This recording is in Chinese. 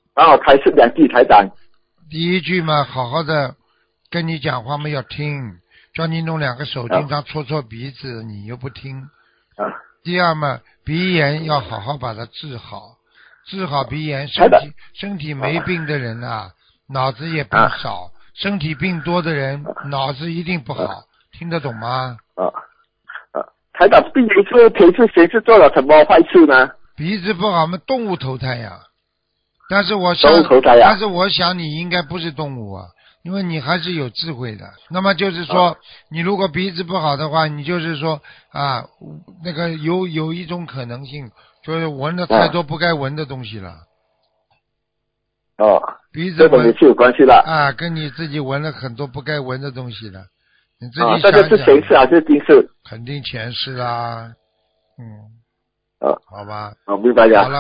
然后开始2句台长。 第一句嘛，好好的跟你讲话嘛要听，叫你弄2个手经常搓搓鼻子，你又不听。 啊。 第二嘛，鼻炎要好好把它治好，治好鼻炎，身体没病的人啊，脑子也病少，身体病多的人脑子一定不好，听得懂吗？ 台长，鼻炎是平时谁是做了什么坏事呢？ 鼻子不好嘛，动物投胎呀。但是我想你应该不是动物啊，因为你还是有智慧的。那么就是说，你如果鼻子不好的话，你就是说啊，那个有一种可能性，就是闻了太多不该闻的东西了。鼻子闻是有关系的啊，跟你自己闻了很多不该闻的东西了。你自己想想。 这个是前世还是今世？ 肯定前世啦。好吧。 明白了。 好了。